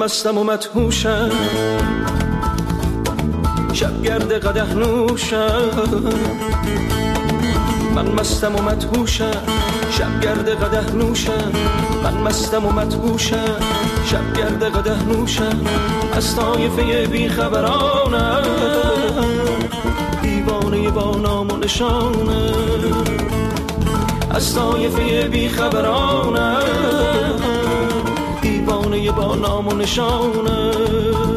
مستم و مدهوشم، شبگرد قدح نوشم. من مستم و مدهوشم، شبگرد قدح نوشم. من مستم و مدهوشم، شبگرد قدح نوشم. از طایفه بیخبرانم، دیوانه با نام و نشانم. از طایفه بیخبرانم، دیوانه با نام و نشانم.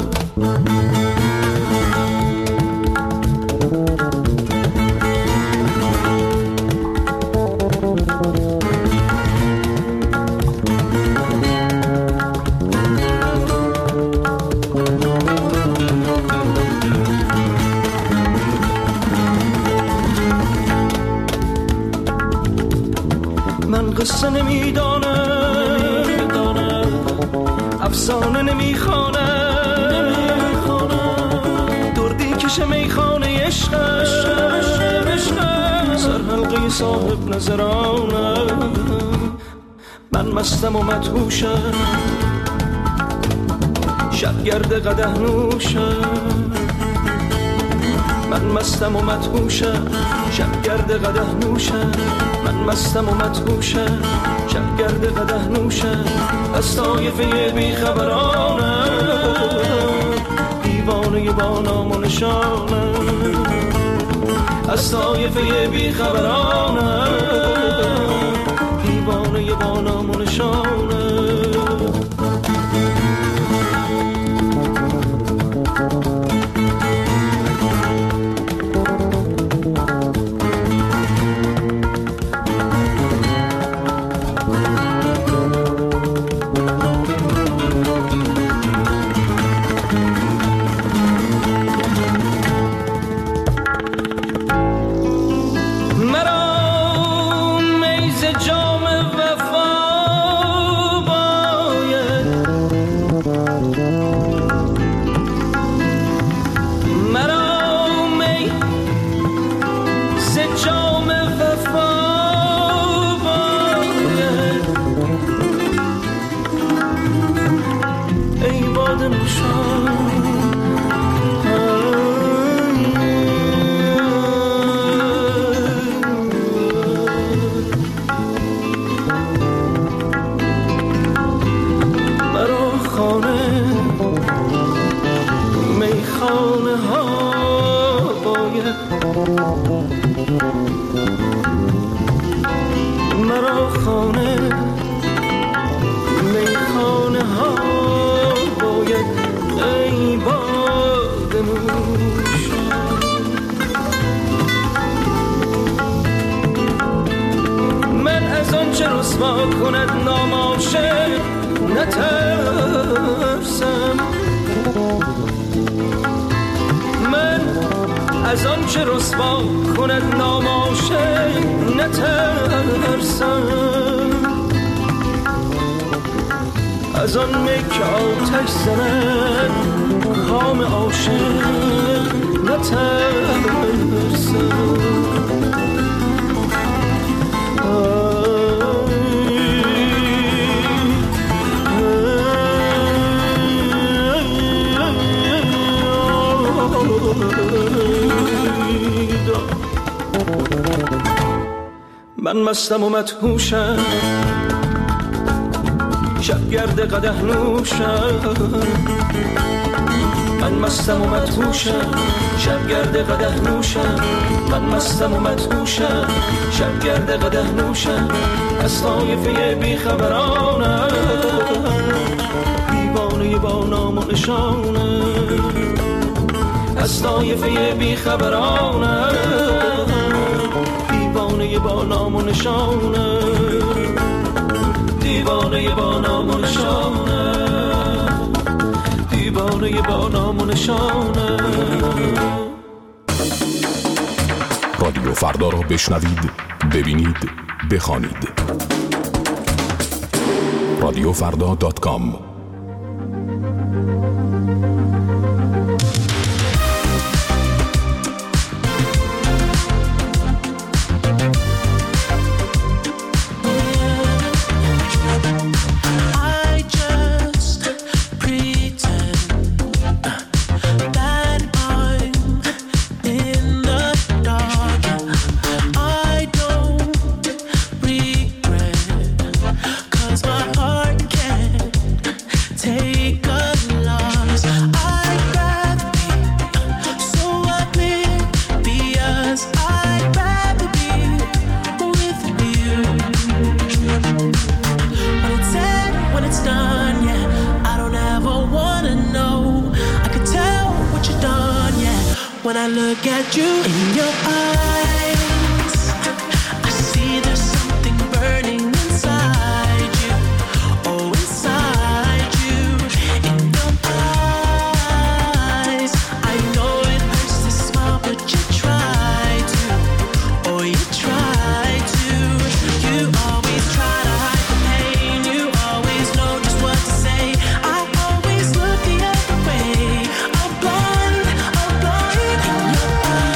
من قصه نمیدانم، افسانه نمیخوانم، دردی کش میخانه عشقم، سرحلقه صاحب نظرانم. من مستم و مدهوشم، شبگرد قدح نوشم. من مستم و مدهوشم، شبگرد قدح نوشم. من مستم و مدهوشم، شبگرد قدح نوشم. از طایفه بیخبرانم، دیوانه با نام و نشانم. از طایفه بیخبرانم، دیوانه با نام و نشانم. مرا خانه میخانه ها باید ای باده نوش. من از آن چه رسوا کند نام عاشق نترسم. من از آن چه رسوا کند نام عاشق نترسم. از آن می که آتش زند کام عاشق نترسم. من مستم و مدهوشم، شبگرد قدح نوشم. من مستم و مدهوشم، شبگرد قدح نوشم. من مستم و مدهوشم، شبگرد قدح نوشم. از طایفه بیخبرانم، دیوانه با نام و نشانم. از طایفه بیخبرانم، دیوانه با نام و نشانم. دیوانه با نام و نشانم. دیوانه با نام و نشانم. رادیو فردا را بشنوید، ببینید، بخوانید. radiofrda.com I just when I look at you in your eyes. I see there's something burning inside you. Oh, inside you. In your eyes. I know it hurts to smile, but you try to. Oh, you try to. You always try to hide the pain. You always know just what to say. I always look the other way. I'm blind in your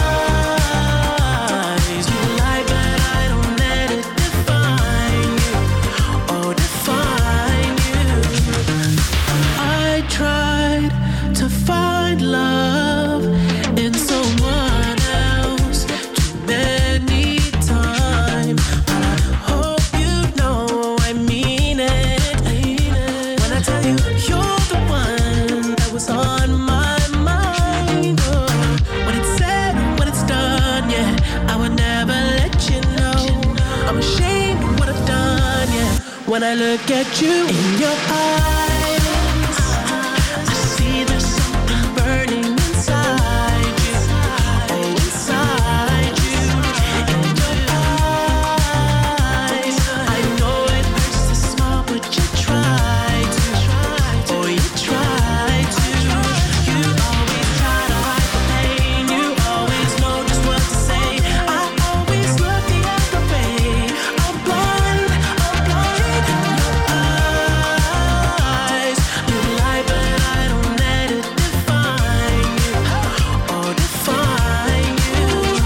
eyes. You lie, but I don't let it define you. Oh, define you. I tried to find love in someone else too many times, but I hope you know I mean it. When I tell you you're the one that was on my mind. Oh, when it's said, when it's done, yeah, I would never let you know. I'm ashamed of what I've done, yeah. When I look at you in your eyes, I see there's something burning inside you. Oh, inside you. In your eyes. I know it hurts to smile, but you try to. Oh, you try to. You always try to hide the pain. You always know just what to say. I always look the other way. I'm blind in your eyes. You lie, but I don't let it define you. Oh, define you.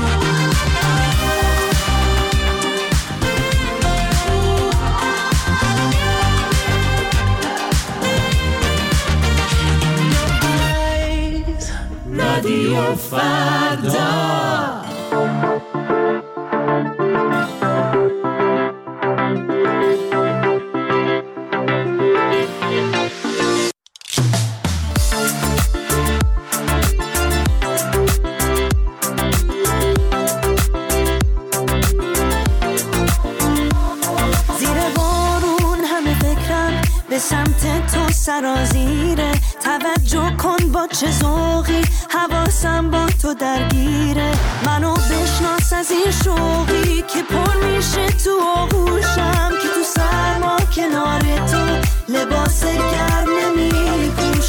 رادیو فردا. زیر بارون همه فکرم به سمت تو سرازیره. توجه کن با چه ذوقی حواسم با تو درگیره. منو بشناس از این شوقی که پر میشه تو آغوشم، که تو سرما کنار تو لباس گرم نمی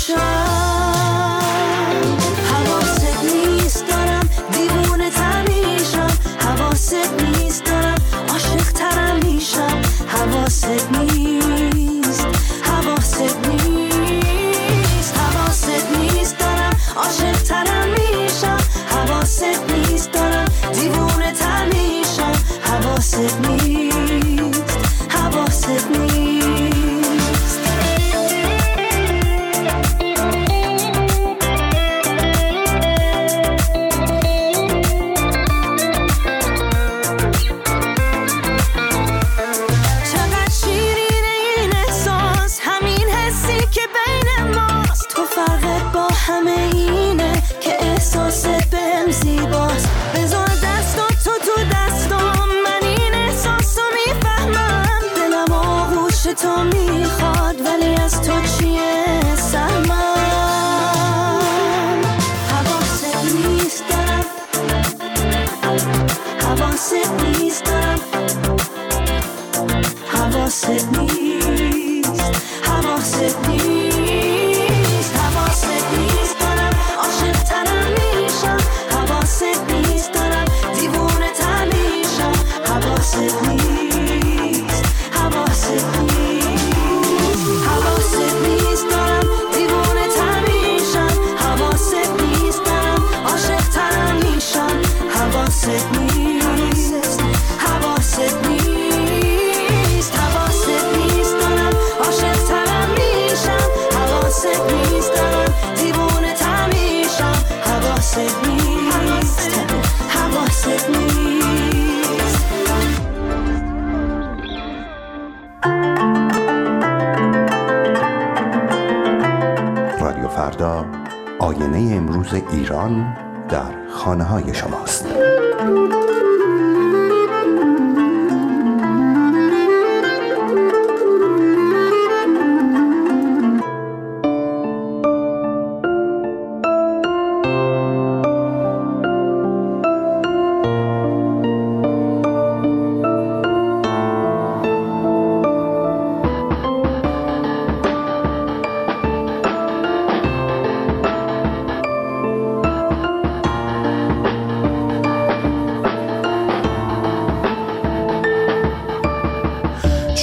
پوشم. حواست نیست دارم دیوونه تر میشم. حواست نیست دارم عاشق ترم میشم. حواست نیست، حواست نیست، حواست نیست دارم عاشق ترم میشم. حواست نیست دارم دیوونه تر میشم. حواست نیست، حواست نیست. چقدر شیرینه این احساس، همین حسی که بین ماست. تو فرقت با همه اینه که احساست بهم زیباست. بذار دستات تو دستام، من این احساسو میفهمم. دلم آغوش تو میخواد ولی از تو چیه سهمم. حواست نیست دارم، حواست نیست دارم، حواست نیست، حواست نیست، حواست نیست دارم عاشق ترم میشم. حواست نیست دارم دیوونه تر میشم. حواست نیست، حواست نیست، حواست نیست دارم دیوونه تر میشم. حواست نیست دارم عاشق ترم میشم. حواست نیست، حواست نیست، حواست نیست دارم عاشق ترم میشم. حواست نیست دارم دیوونه تر میشم. حواست نیست، حواست نیست. رادیو فردا، آینه امروز ایران در خانه‌های شماست.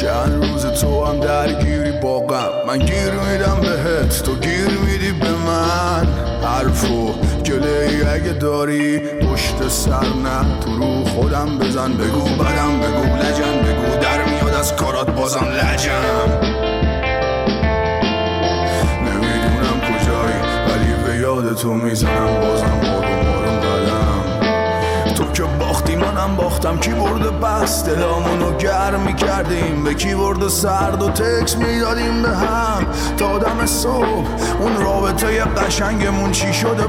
چند روز تو هم درگیری با غم، من گیر میدم بهت، تو گیر میدی به من. حرف و گله‌ای اگه داری پشت سر نه، تو رو خودم بزن، بگو بدم، بگو لجم، بگو در میاد از کارات بازم لجم. نمیدونم کجایی ولی به یاد تو میزنم بازم آروم آروم قدم. تو که باختی منم باختم، کی برده پس دلامونو گرم میکردیم، به کی برده سرد و تکس میدادیم به هم تا دم صبح. اون رابطه قشنگمون چی شده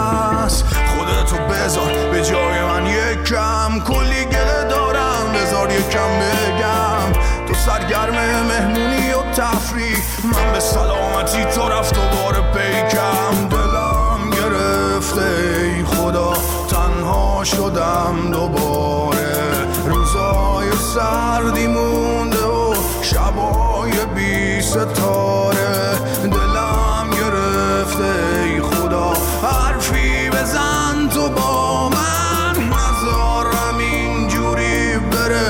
پس؟ خودتو بذار به جای من یکم، کلی گله دارم بذار یکم بگم. تو سرگرم مهمونی و تفریح، من به سلامتی تو رفت دوباره پیکم. دلم گرفته ای خدا، تنها شدم دوباره. روزای سردی مونده و شبای بی ستاره. دلم گرفته ای خدا، حرفی بزن تو با من، نذارم اینجوری بره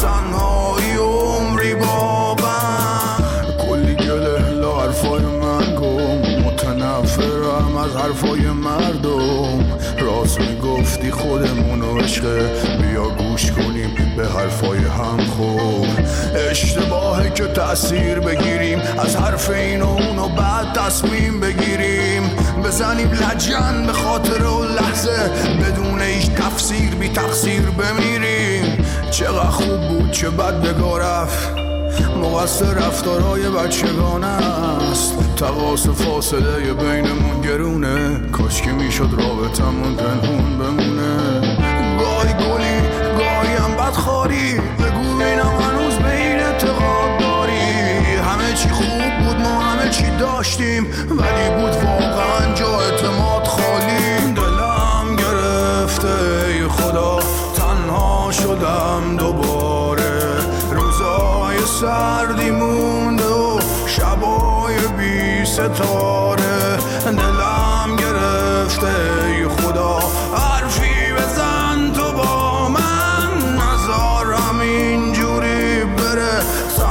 تنهایی عمری با من. کلی گله لا حرفای من گم، متنفرم از حرفای مردم. راست میگفتی خودمونو عشقه، بیا گوش کنیم به حرفای هم. خوب اشتباهه که تأثیر بگیریم از حرف این و اونو بعد تصمیم بگیریم، بزنیم لجن به خاطر و لحظه بدون هیچ تفسیر بی تقصیر بمیریم. چقدر خوب بود چه بد بگاه رفت، مقصر رفتارهای بچگانه است. تقاس فاصله بینمون گرونه، کاش که میشد رابطمون پنهون بمونه. گاهی گلی گاهی هم بدخواری، بگو بینم هنوز به این اعتقاد داری. همه چی خوب بود، ما همه چی داشتیم، ولی بود واقعا جا اعتماد خالی. دلم گرفته ای خدا، تنها شدم دوباره. روزای سردی مونده و شبای بی ستاره. دلم گرفته ای خدا، حرفی بزن تو با من، نذارم اینجوری بره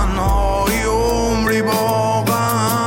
تنهایی عمری با من.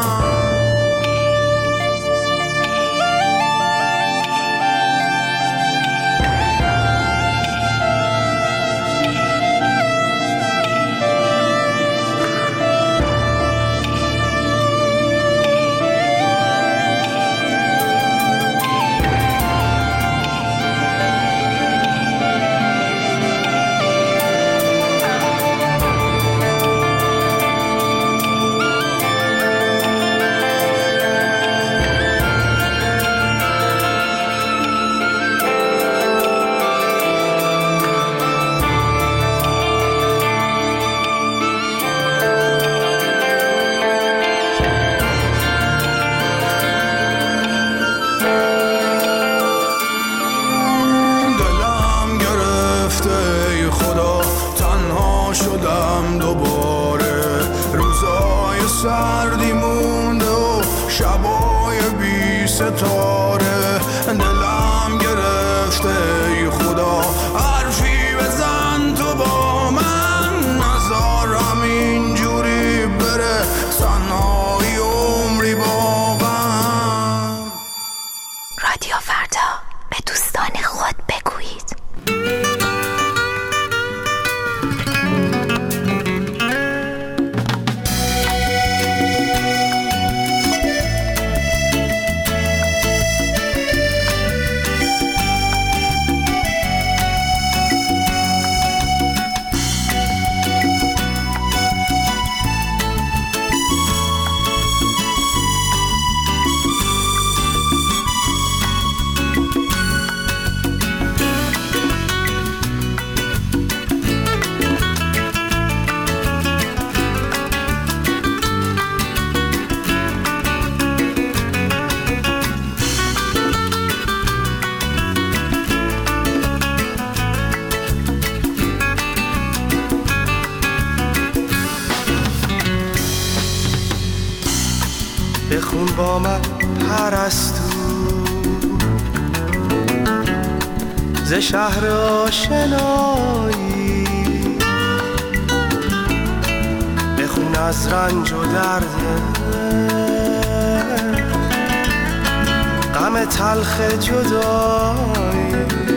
شدم دوباره. روزای سردی مونده و شبای بی ستاره. دلم گرفته ای خدا، حرفی بزن تو با من، نذارم اینجوری بره تنهایی عمری با من. رادیو فردا، به دوستان خود بگویید. بخون با من پرستو ز شهر آشنایی، از رنج و درد غم تلخ جدایی.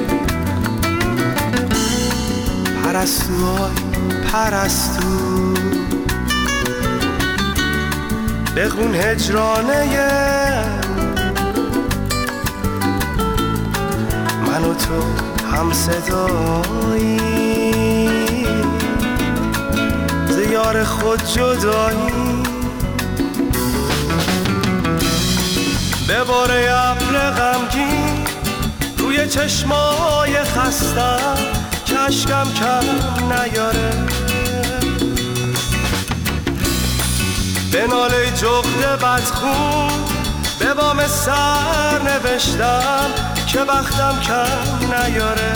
پرستوهای پرستو بخون هجرانه من و تو هم صدایی، ز یار خود جدایی. بباره ابر غمگین روی چشمای خستم که اشکم کم نیاره. به ناله جغد بدخون به بام سر نوشتم که بختم کم نیاره.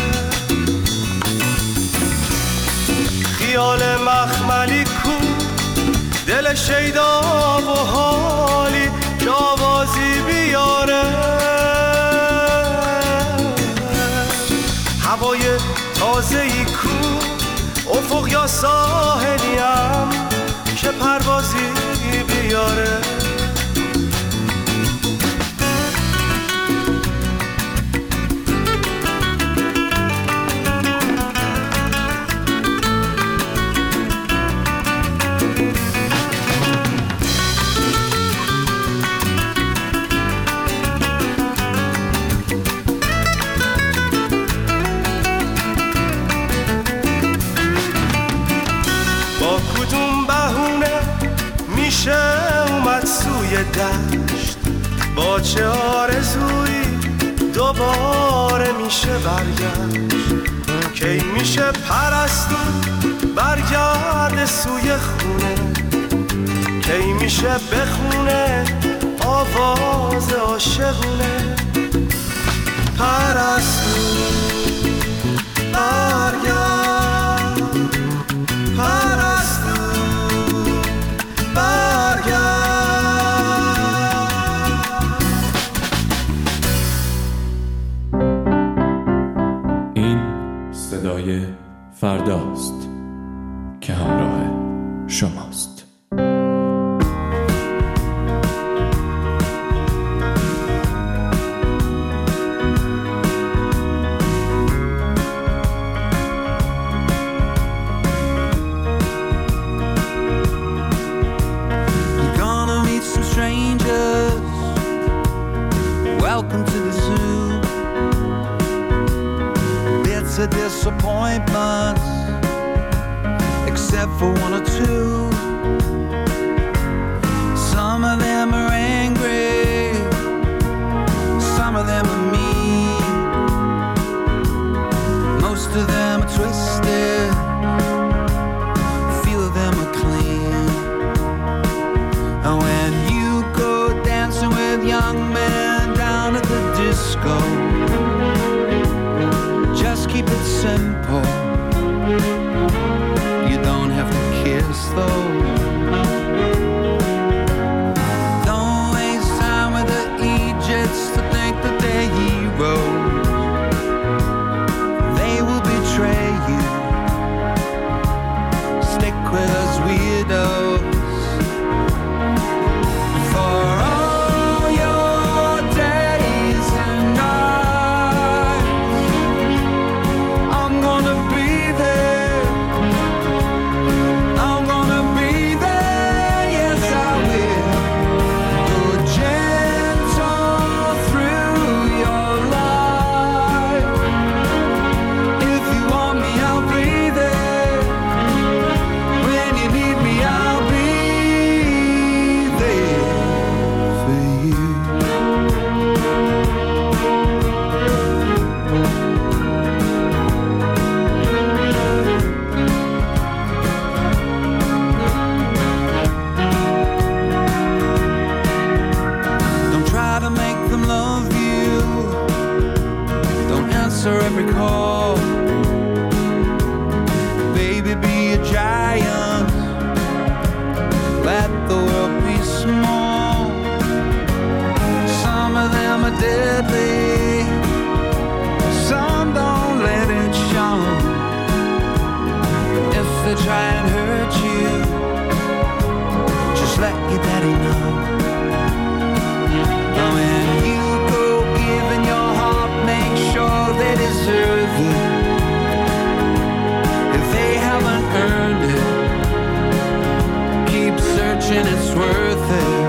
خیال مخملی کو دل شیدا و حالی که آوازی بیاره. هوای تازه‌ای کو افق یا ساحلیم که پروازی بیاره. اومد سوی دشت با چه آرزویی دوباره میشه برگشت. کی میشه پرستو برگرد سوی خونه، کی میشه بخونه آواز عاشقونه. پرستو برگرد، پرستو صدای فرداست که همراه شماست. You're gonna meet some strangers. Welcome to the zoo. The disappointments, except for one or two. Some of them are angry, some of them are mean, most of them are twisted, a few of them are clean. And when you go dancing with young men down at the disco, just keep it simple. You don't have to kiss though. Don't waste time with the Egypts to think that they're heroes. They will betray you. Stick with us weirdos. For all your days and nights, I'm gonna be there. I'm gonna be there, yes I will. Go gentle through your life. If you want me, I'll be there. When you need me, I'll be there for you. Don't try to make them love you. Don't answer every call. Baby, be a giant. Let the world be small. Some of them are deadly. Some don't let it show. If they try and hurt you, let your daddy know. Now when you go giving your heart, make sure they deserve it. If they haven't earned it, keep searching, it's worth it.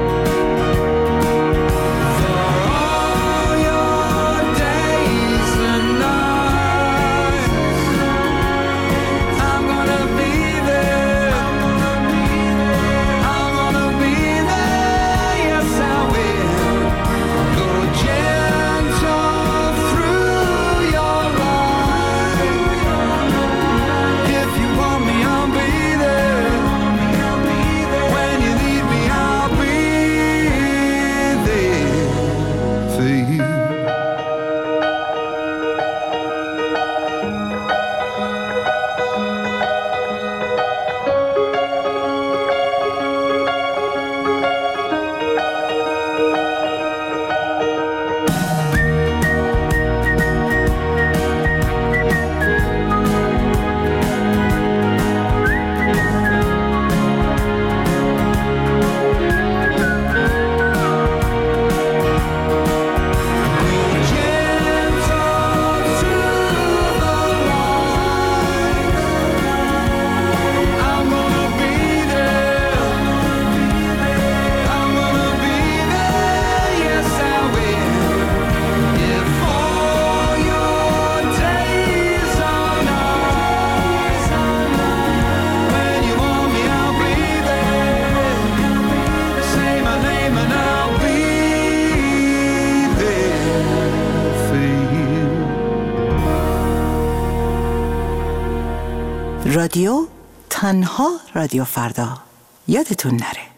رادیو تنها رادیو فردا، یادتون نره.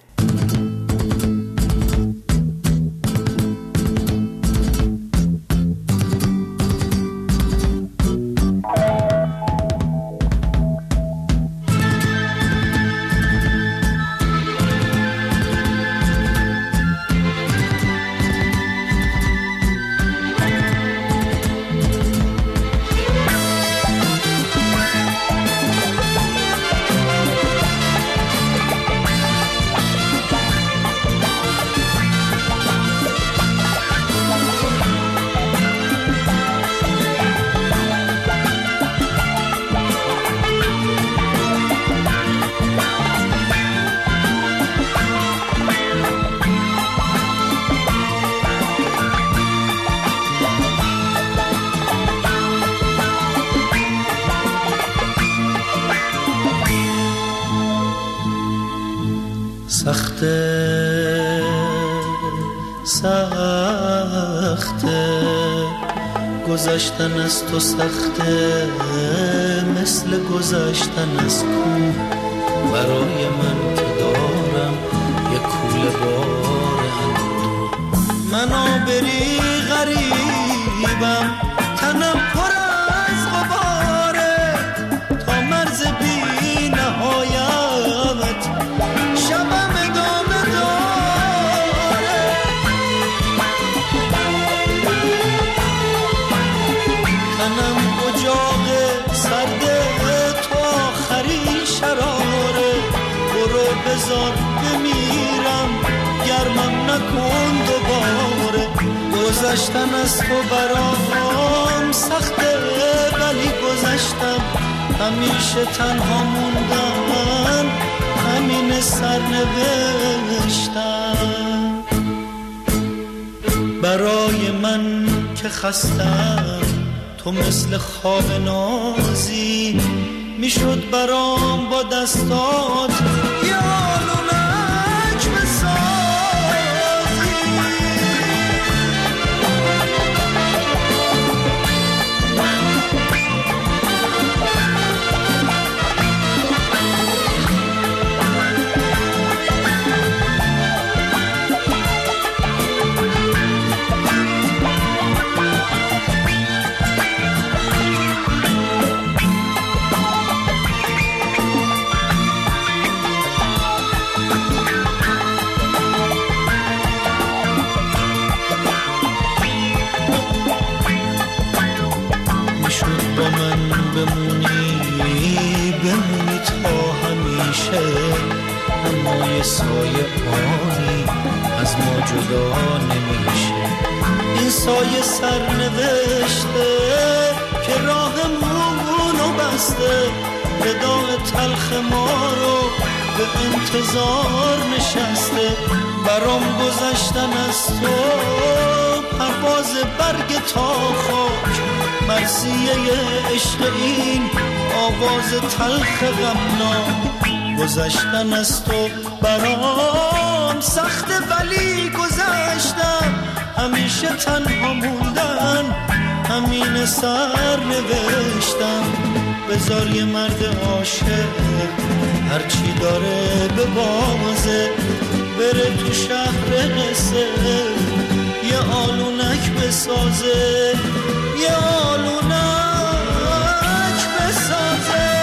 سخته گذشتن از تو، سخته مثل گذشتن از کوه. برای من که دارم یه کوله بار اندوه. من آبری غریبم، تنم پر از غباره، تا مرز بی نهایت شبم ادامه داره. تنم اجاق سرد تو آخرین شراره. برو بذار بمیرم، گرمم نکن دوباره. گذشتن از تو برام سخته، ولی گذشتم. همیشه تنها موندن، همین سرنوشتم. برای من که خستم، تو مثل خواب نازی میشد برام با دستات یه آلونک بسازی. بمونی تا همیشه، اما یه سایه آنی از ما جدا نمیشه. این سایه سرنوشته که راهمونو بسته، وداع تلخ ما رو به انتظار نشسته. برام گذشتن از تو پرواز برگ تا خاک، مرثیه عشق این آواز تلخ غمناک. گذشتن از تو برام سخته ولی گذشتم، همیشه تنها موندن همین سر نوشتم. بذار یه مرد عاشق هرچی داره به بازه، بره تو شهر قصه یه آلونک بسازه، یه آلونک بسازه.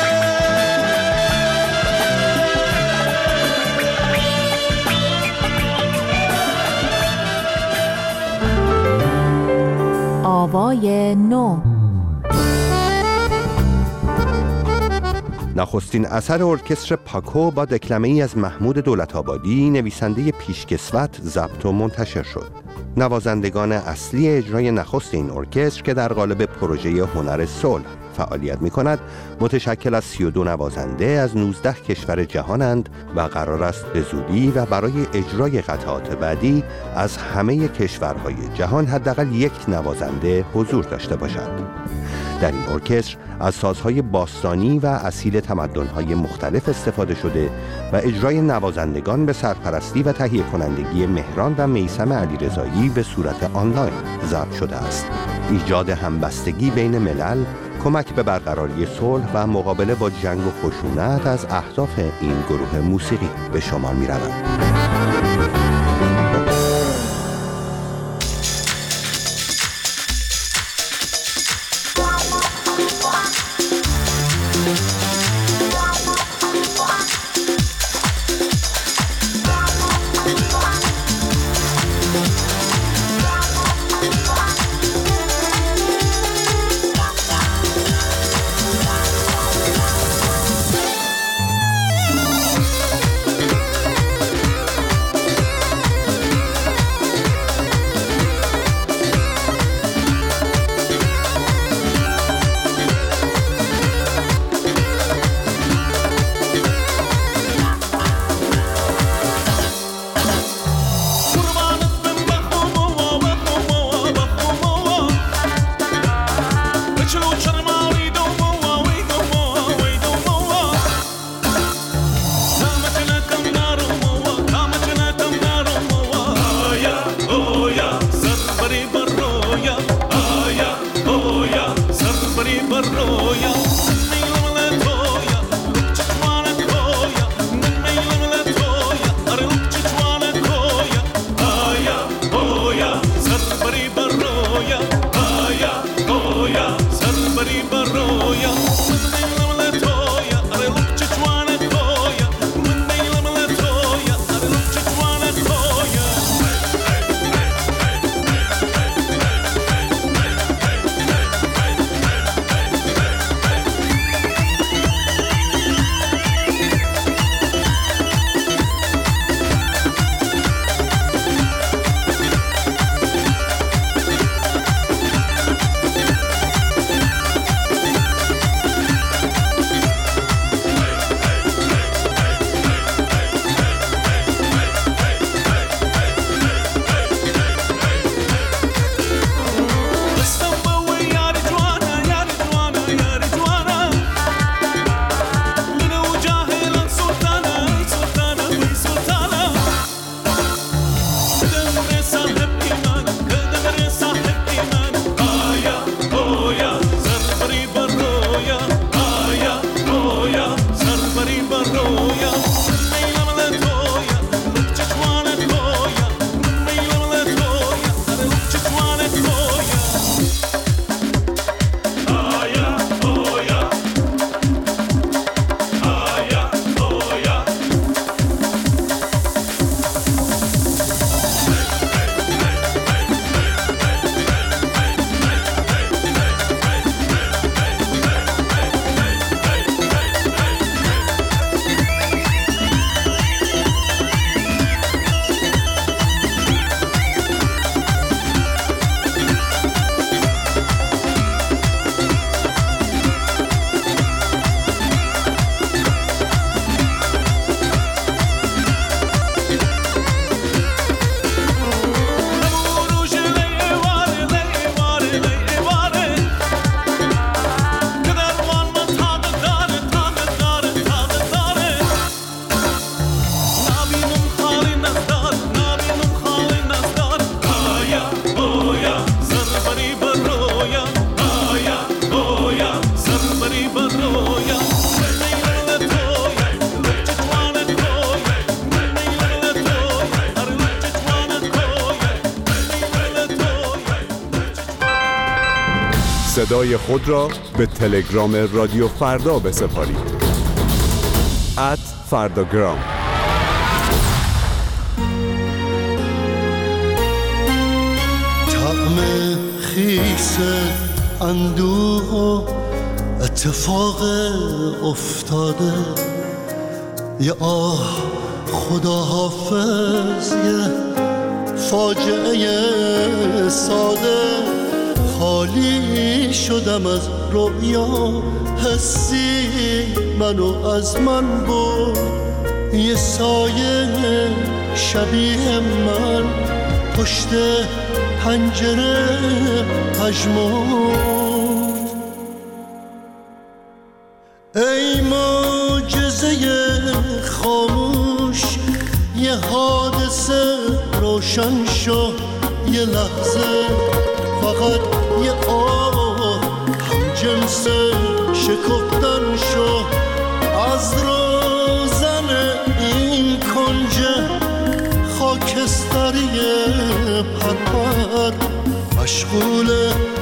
آوای نو. نخستین اثر ارکستر پاکو با دکلمه ای از محمود دولت‌آبادی نویسنده پیشکسوت ضبط و منتشر شد. نوازندگان اصلی اجرای نخست این ارکستر که در قالب پروژه هنر صلح فعالیت می‌کند متشکل از 32 نوازنده از 19 کشور جهانند و قرار است به زودی و برای اجرای قطعات بعدی از همه کشورهای جهان حداقل یک نوازنده حضور داشته باشد. در این ارکستر از سازهای باستانی و اصیل تمدن‌های مختلف استفاده شده و اجرای نوازندگان به سرپرستی و تهیه کنندگی مهران و میثم علیرضایی به صورت آنلاین ضبط شده است. ایجاد همبستگی بین ملل، کمک به برقراری صلح و مقابله با جنگ و خشونت از اهداف این گروه موسیقی به شمار می‌روند. صدای خود را به تلگرام رادیو فردا بسپارید. @فرداگرام. طعم خیس اندوه و اتفاق افتاده، یه آه خدا حافظ، یه فاجعه ساده. خالی شدم از رویا، حسی منو از من برد. یه سایه شبیه من پشت پنجره پژمرد. ای معجزه خاموش، یه حادثه روشن شو. یه لحظه فقط یه آه هم جنس شکفتن شو. از روزن این کنج خاکستری پرپر، مشغول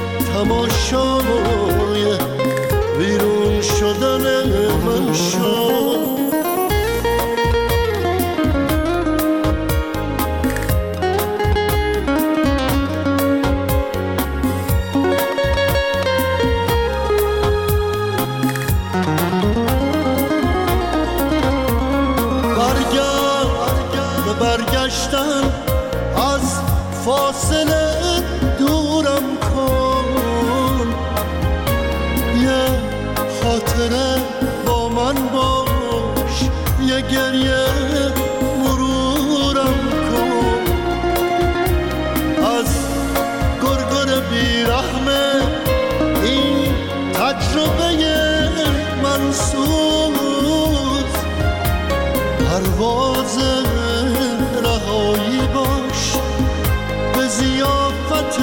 تماشای بیرون شدن من شو. از فاصله دورم کن، یه خاطره با من باش، یه گریه مرورم کن. از گرگر بیرحمه این تجربه منسوز، پرواز رهایی باش به ضیافت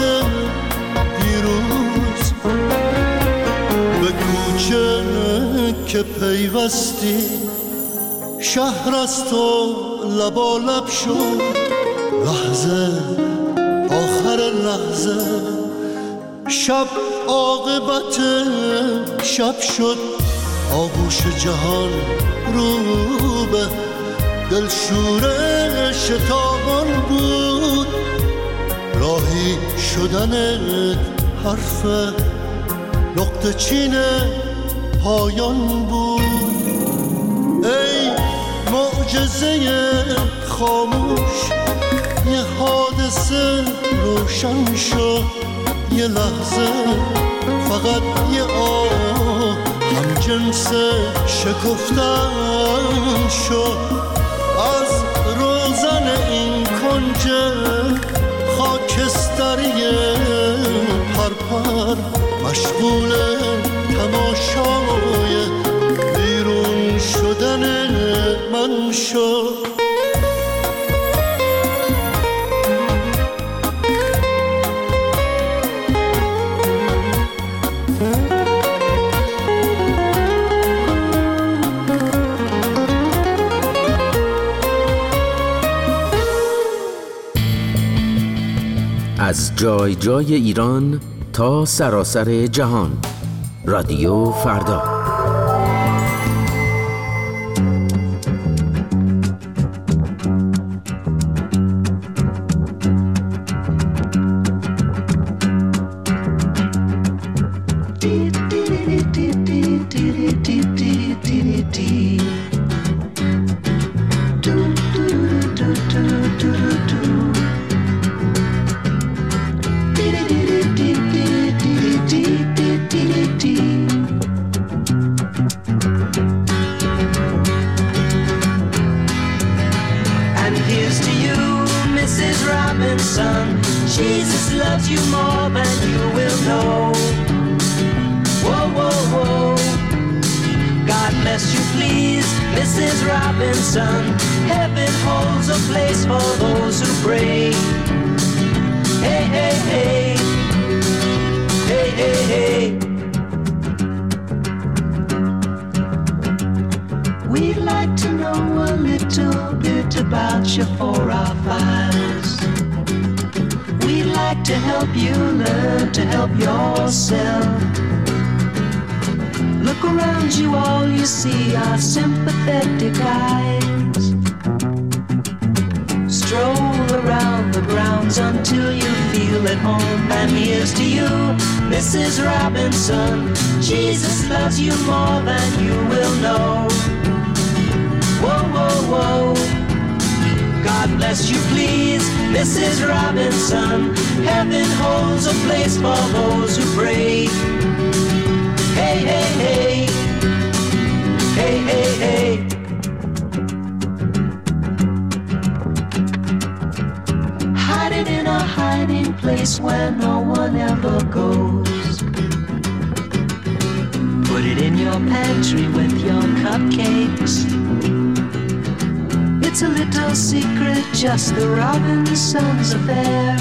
پیروز. به کوچه که پیوستی شهر از تو لبالب شد. لحظه آخر لحظه شب عاقبت شب شد. آغوش جهان رو به دلشوره شتابان بود. راهی شدنت حرف نقطه چین پایان بود. ای معجزه خاموش، یه حادثه روشن شد. یه لحظه فقط یه آه هم جنس شکفتن شد. از روزن این کنج خاکستری پرپر، مشغول تماشای بیرون شدن من شد. از جای جای ایران تا سراسر جهان، رادیو فردا. Jesus loves you more than you will know. Whoa, whoa, whoa. God bless you, please, Mrs. Robinson. Heaven holds a place for those who pray. Hey, hey, hey. Hey, hey, hey. We'd like to know a little bit about you for our files. We'd like to help you learn to help yourself. Look around you, all you see are sympathetic eyes. Stroll around the grounds until you feel at home. And here's to you, Mrs. Robinson. Jesus loves you more than you will know. Whoa, whoa, whoa. God bless you, please, Mrs. Robinson. Heaven holds a place for those who pray. Hey, hey, hey. Hey, hey, hey. Hide it in a hiding place where no one ever goes. Put it in your pantry with your cupcakes. It's a little secret, just the Robinsons' affair.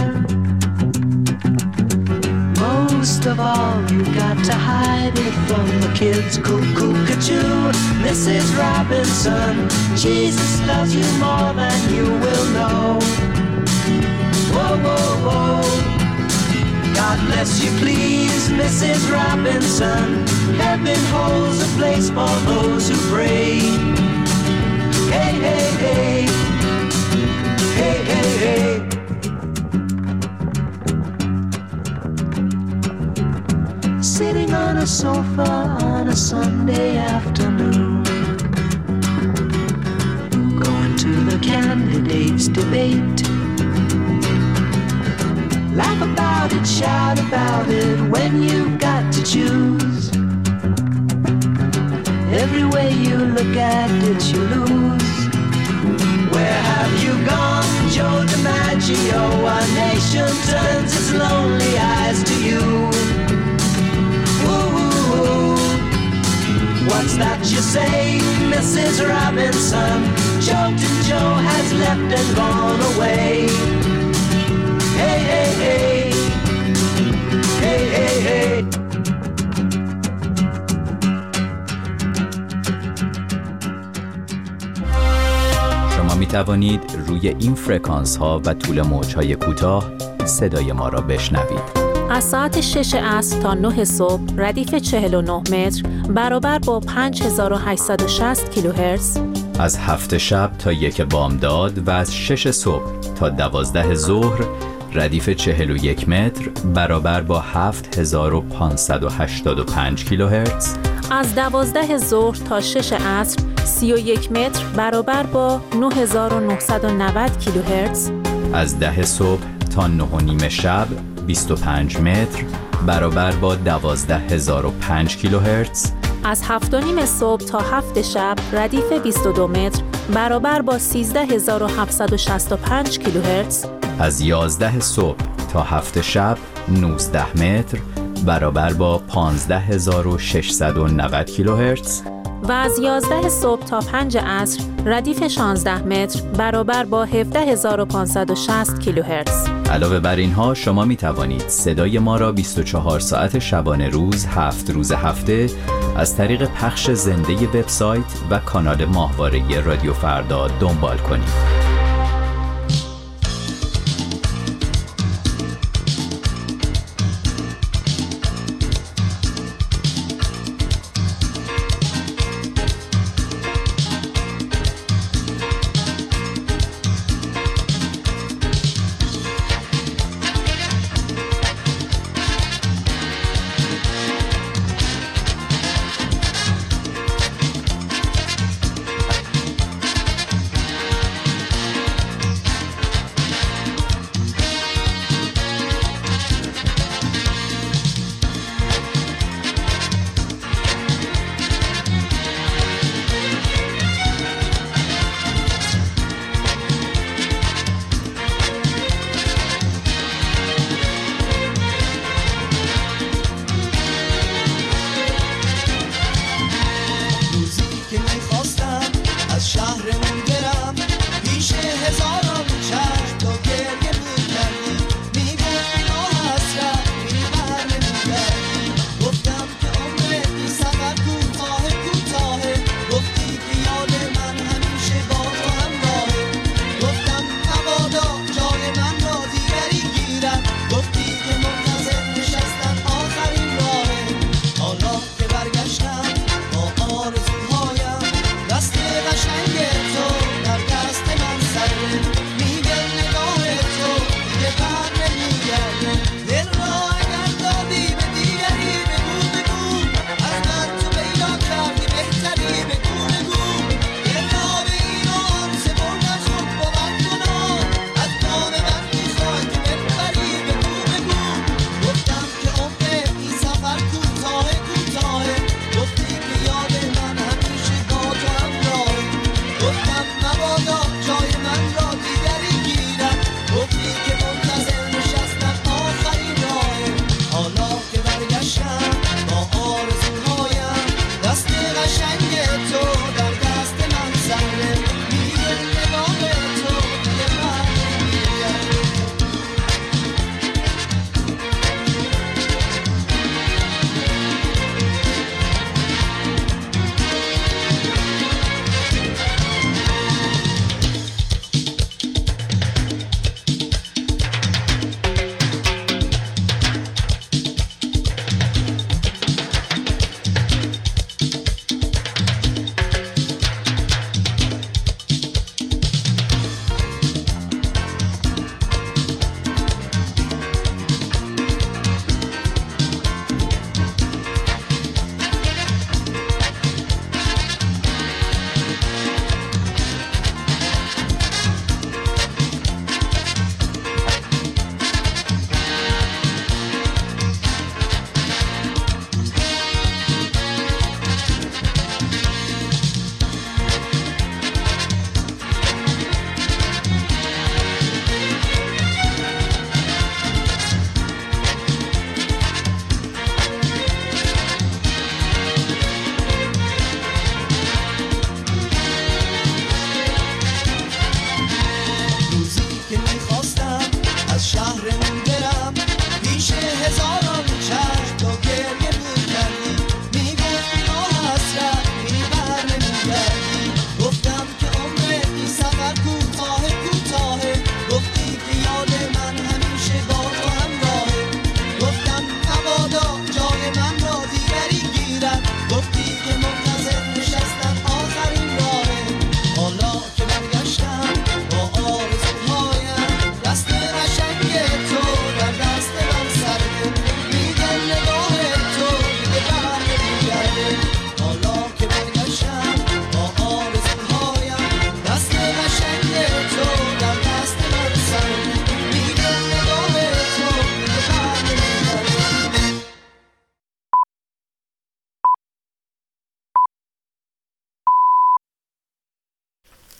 Most of all, you got to hide it from the kids. Cuckoo-ca-choo, Mrs. Robinson. Jesus loves you more than you will know. Whoa, whoa, whoa. God bless you, please, Mrs. Robinson. Heaven holds a place for those who pray. Hey, hey, hey. Hey, hey, hey. Sitting on a sofa on a Sunday afternoon, going to the candidates' debate. Laugh about it, shout about it when you've got to choose. Every way you look at it, you lose. Where have you gone, Joe DiMaggio? Our nation turns its lonely eyes to you. Ooh, what's that you say, Mrs. Robinson? Joltin' Joe has left and gone away. Hey, hey, hey. Hey, hey, hey. شما می توانید روی این فرکانس ها و طول موج های کوتاه صدای ما را بشنوید. از ساعت 6 عصر تا 9 صبح ردیف 49 متر برابر با 5860 کیلوهرتز. از 7 شب تا 1 بامداد و از 6 صبح تا 12 ظهر ردیف 41 متر برابر با 7585 کیلوهرتز. از 12 ظهر تا 6 عصر 31 متر برابر با 9990 کیلوهرتز. از 10 صبح تا 9:30 شب 25 متر برابر با 12005 کیلوهرتز. از 7:30 صبح تا 7 شب ردیف 22 متر برابر با 13765 کیلوهرتز. از 11 صبح تا 7 شب 19 متر برابر با 15690 کیلوهرتز. و از 11 صبح تا 5 عصر ردیف 16 متر برابر با 17560 کیلوهرتز. علاوه بر اینها شما می توانید صدای ما را 24 ساعت شبانه روز 7 روز هفته از طریق پخش زنده وبسایت و کانال ماهواره رادیو فردا دنبال کنید.